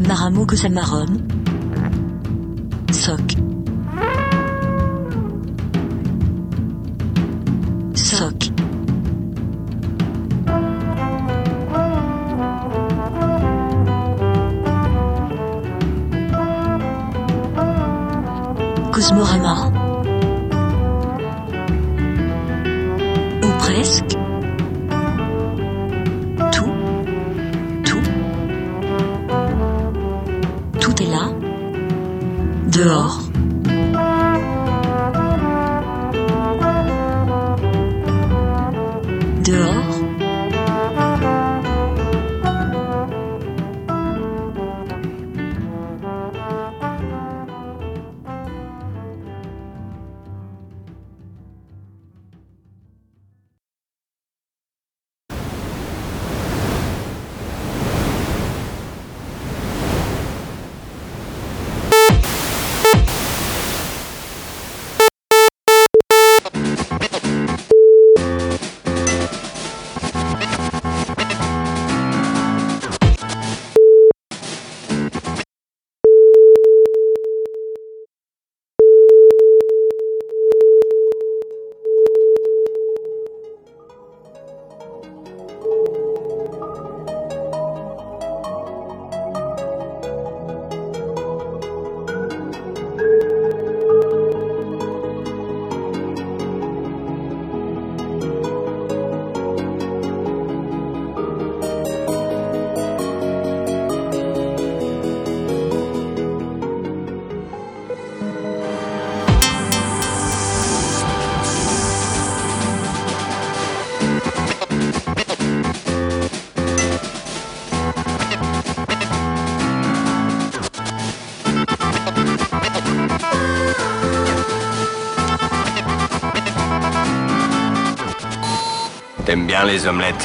Maramo Cosa Marron. Soc. Soc. Cosmorama. Ou presque. Tout. Tout est là. Dehors. Dehors. T'aimes bien les omelettes?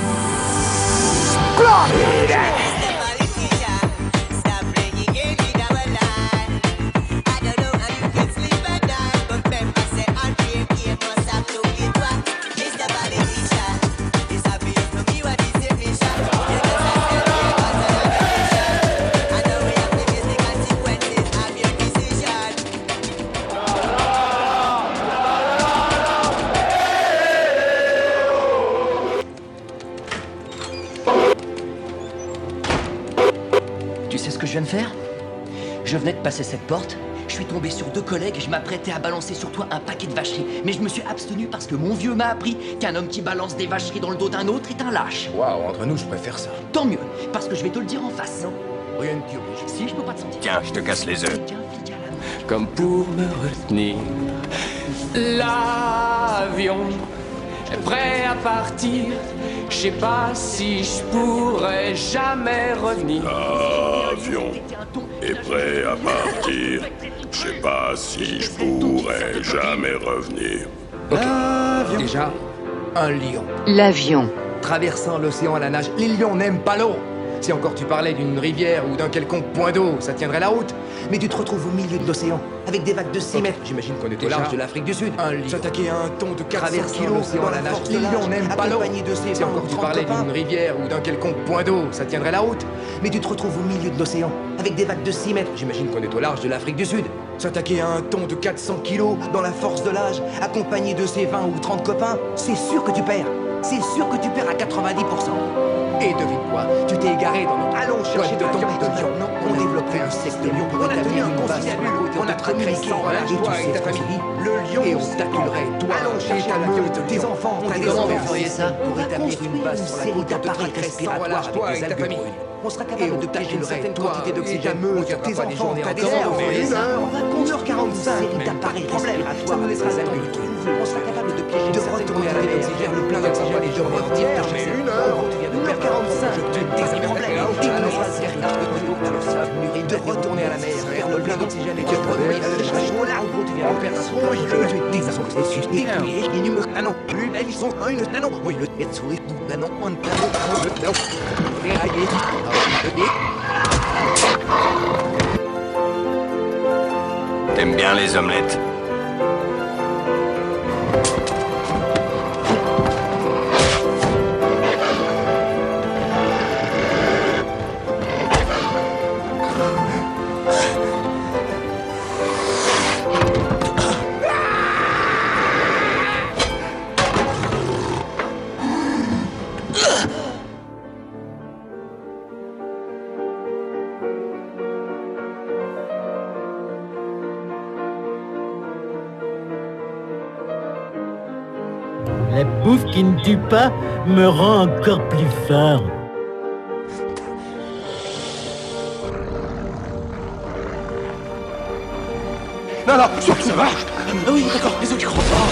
Tu sais ce que je viens de faire? Je venais de passer cette porte, je suis tombé sur deux collègues et je m'apprêtais à balancer sur toi un paquet de vacheries. Mais je me suis abstenu parce que mon vieux m'a appris qu'un homme qui balance des vacheries dans le dos d'un autre est un lâche. Waouh, entre nous, je préfère ça. Tant mieux, parce que je vais te le dire en face. Non, rien ne t'y oblige. Si, je peux pas te sentir. Tiens, je te casse les œufs. Tiens, flic à la main. Comme pour me retenir. L'avion est prêt à partir. Je sais pas si je pourrais jamais revenir. L'avion est prêt à partir. Je sais pas si je pourrais jamais revenir. Ok. Déjà, un lion. L'avion. Traversant l'océan à la nage, les lions n'aiment pas l'eau. Si encore tu parlais d'une rivière ou d'un quelconque point d'eau, ça tiendrait la route. Mais tu te retrouves au milieu de l'océan, avec des vagues de 6 mètres. J'imagine qu'on est au large de l'Afrique du Sud. Un lion. S'attaquer à un ton de 400 kilos dans la nage. Les lions n'aiment pas l'eau. Si encore tu parlais d'une rivière ou d'un quelconque point d'eau, ça tiendrait la route. Mais tu te retrouves au milieu de l'océan, avec des vagues de 6 mètres. J'imagine qu'on est au large de l'Afrique du Sud. S'attaquer à un ton de 400 kilos dans la force de l'âge, accompagné de ses 20 ou 30 copains, c'est sûr que tu perds. C'est sûr que tu perds à 90%. Et devine quoi, tu t'es égaré dans notre... Allons chercher de ton lion. Non, on développerait un secte lion pour établir une base sur la côte. On a communiqué et toi et ta famille. Le lion et on t'acculerait, toi et ta meute, tes enfants. Comment vous feriez ça? Pour établir une base sur la côte d'appareils respiratoires avec des algues brunes. On sera capable de cacher une certaine quantité d'oxygène pour tes enfants, t'as des enfants. On va construire 1h45 d'appareils respiratoires avec des algues brunes. On sera capable de piéger de retourner à la d'oxygène, le plein d'oxygène et de revenir te chercher. 1h45, je te des problèmes. De retourner à la mer, faire le plein d'oxygène et de revenir te chercher. En gros, tu viens de perdre un des processus détruits. Et numéro un an, plus ils sont un an. Oui, le tête souris, un an, on a T'aimes bien les omelettes? La bouffe qui ne tue pas me rend encore plus fort. Non, non, surtout, ça va. Oui, d'accord, désolé, tu crois pas.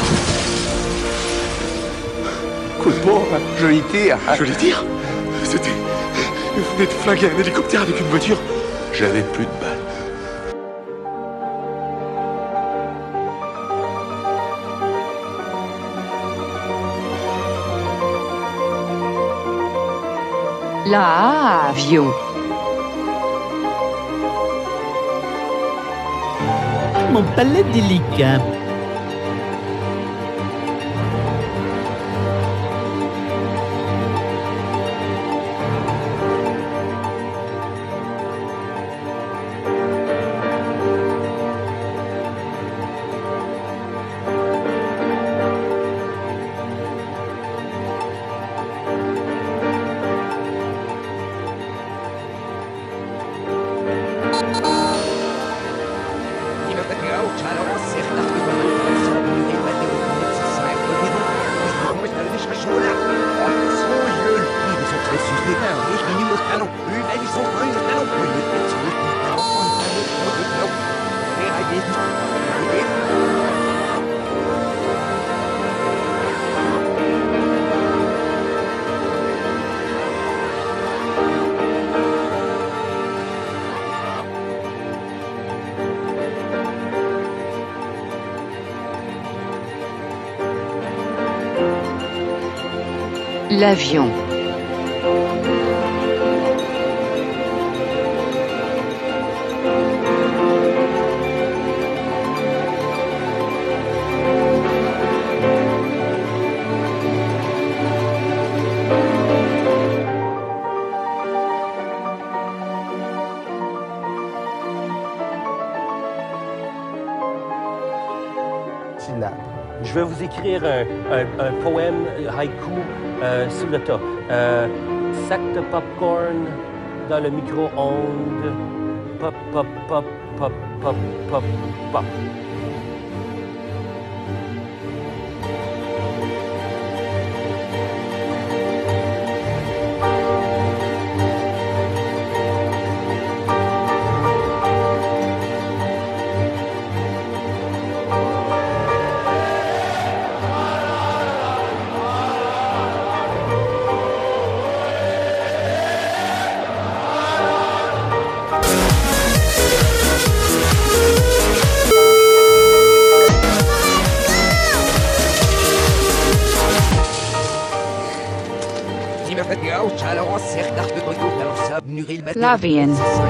Coup de peau, joli tir. Joli tir. C'était... Vous venez de flinguer un hélicoptère avec une voiture. J'avais plus de balles. L'avion. Mon palais délicat. L'avion. Je vais vous écrire un poème haïku sur le tas. Sac de popcorn dans le micro-ondes. Pop, pop, pop, pop, pop, pop, pop. L'avion.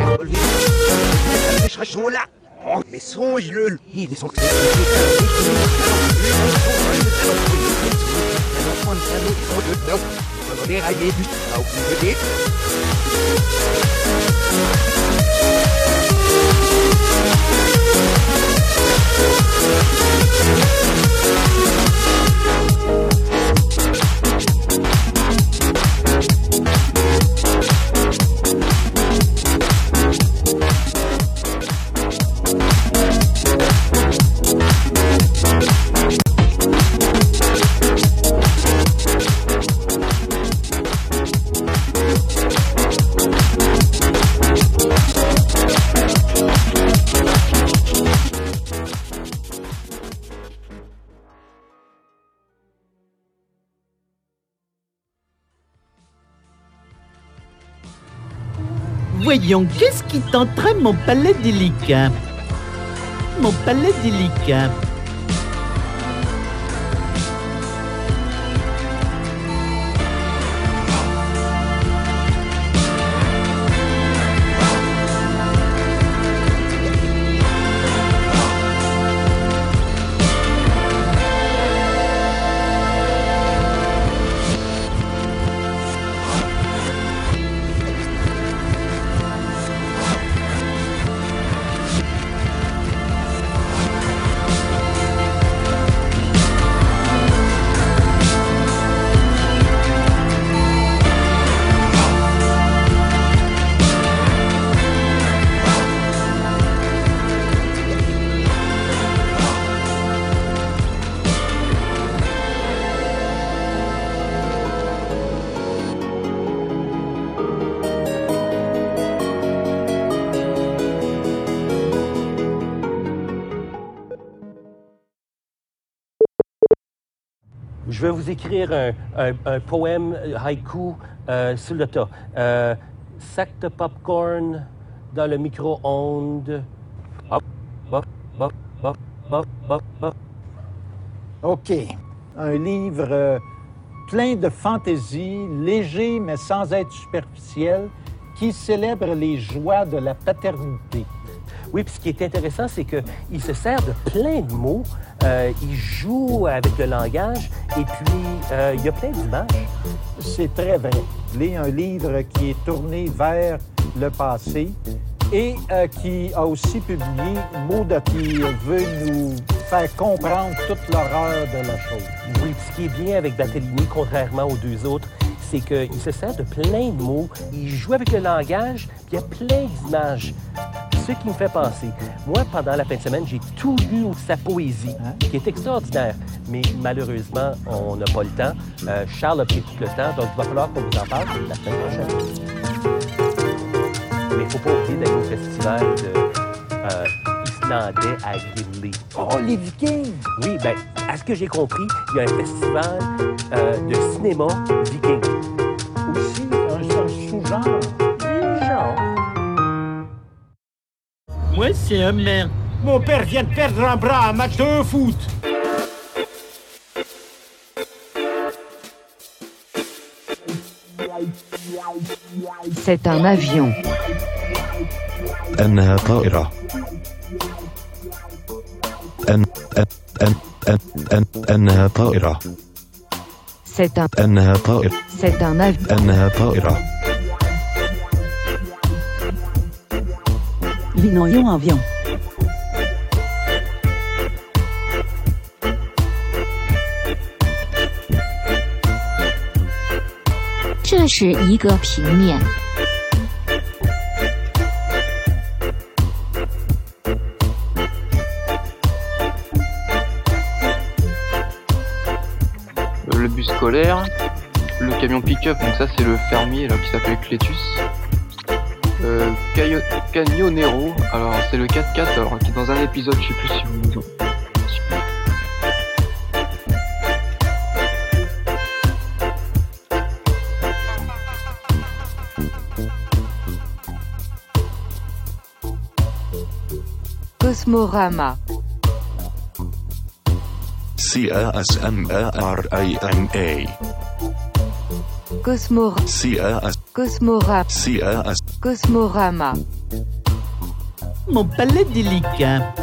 Voyons, qu'est-ce qui tenterait mon palais délicat? Mon palais délicat. Je vais vous écrire un poème haïku sur le tas. Sac de popcorn dans le micro-ondes. Hop, hop, hop, hop, hop, hop, hop. OK. Un livre plein de fantaisie, léger mais sans être superficiel, qui célèbre les joies de la paternité. Oui, puis ce qui est intéressant, c'est qu'il se sert de plein de mots. Il joue avec le langage et puis il y a plein d'images. C'est très vrai. C'est un livre qui est tourné vers le passé et qui a aussi publié Maudit, qui veut nous faire comprendre toute l'horreur de la chose. Oui, puis ce qui est bien avec Battellini, contrairement aux deux autres, c'est qu'il se sert de plein de mots, il joue avec le langage, puis il y a plein d'images. Ce qui me fait penser, moi, pendant la fin de semaine, j'ai tout lu sa poésie, qui est extraordinaire. Mais malheureusement, on n'a pas le temps. Charles a pris tout le temps, donc il va falloir qu'on vous en parle la semaine prochaine. Mais il ne faut pas oublier d'aller au festival islandais à Gimli. Oh, les Vikings! Oui, bien, à ce que j'ai compris, il y a un festival de cinéma viking. Aussi, un sous-genre. Moi, c'est Homer. Mon père vient de perdre un bras à un match de foot. C'est un avion. أنها طائرة. أنها طائرة. C'est un أنها طائر. C'est un avion. أنها طائرة. Vinoyons avion. 这是一个平面。 Le bus scolaire, le camion pick-up, donc ça c'est le fermier là, qui s'appelle Clétus. Cagnonero, alors c'est le 4x4, alors qui est dans un épisode, je sais plus si vous... Cosmorama. CASMARIMA. Cosmorama. Mon palais délicat.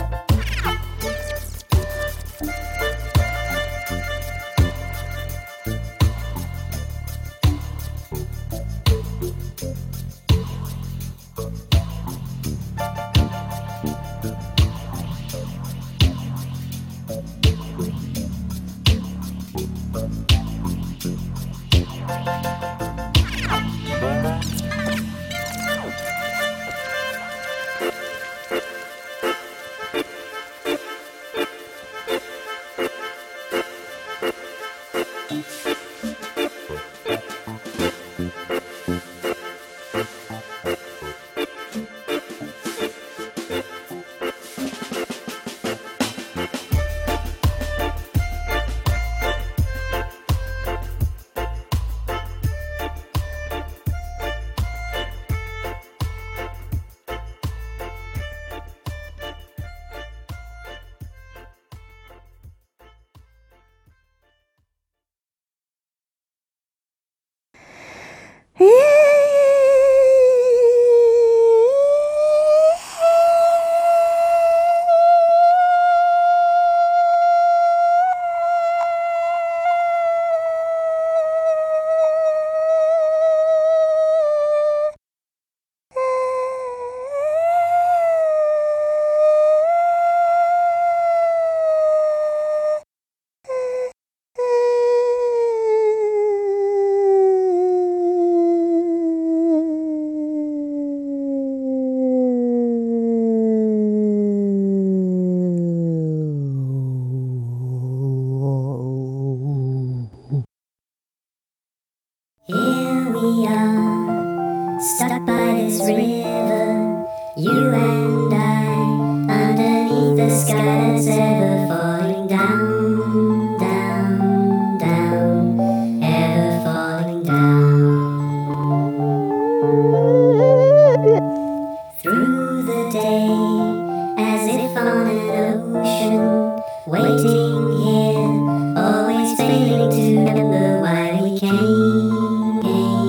waiting here, always failing to remember why we came.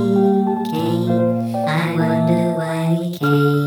I wonder why we came.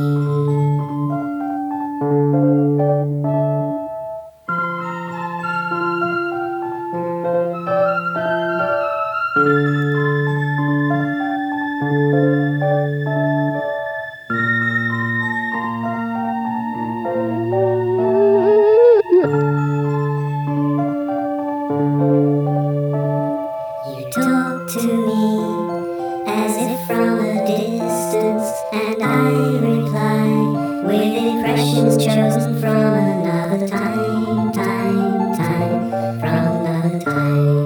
You talk to me as if from a distance, and I reply with impressions chosen from another time, from another time.